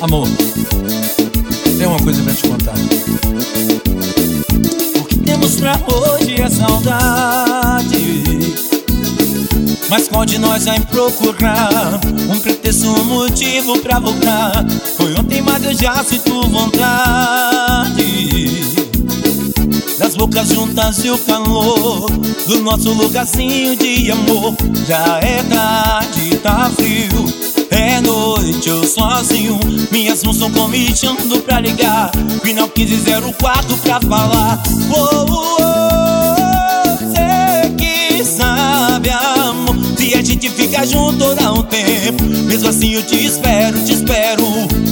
Amor, tem uma coisa pra te contar. O que temos pra hoje é saudade, mas qual de nós vai procurar um pretexto, um motivo pra voltar? Foi ontem, mas eu já sinto vontade das bocas juntas e o calor do nosso lugarzinho de amor. Já é tarde, tá frio, é noite, eu sozinho. Minhas mãos estão comichando pra ligar final 1504 pra falar. Cê que sabe, amor, se a gente fica junto dá um tempo. Mesmo assim eu te espero, te espero.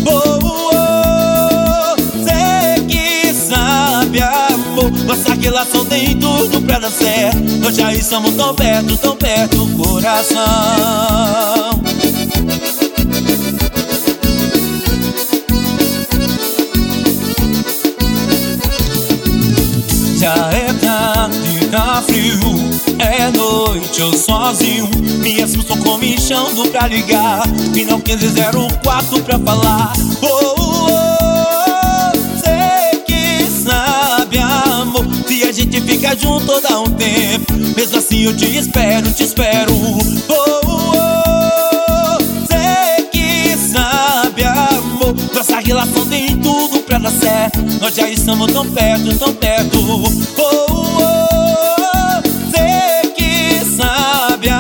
Cê que sabe, amor, nossa relação tem tudo pra dar certo. Nós já estamos tão perto, coração. Já é tarde, tá frio, é noite, eu sozinho. Minhas mãos estão comichando pra ligar final 1504 pra falar. Cê que sabe, amor, se a gente fica junto dá um tempo. Mesmo assim eu te espero, te espero. Cê que sabe, amor, nossa relação tem tudo pra dar certo. Nós já estamos tão perto, cê que sabe,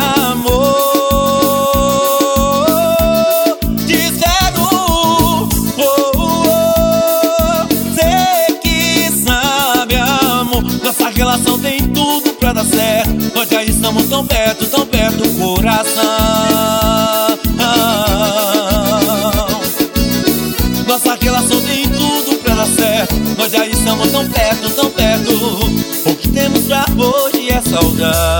amor, te espero. Cê que sabe, amor, nossa relação tem tudo pra dar certo. Nós já estamos tão perto, coração. Nossa relação tem tudo pra dar certo. Nós já estamos tão perto. O que temos pra hoje é saudade.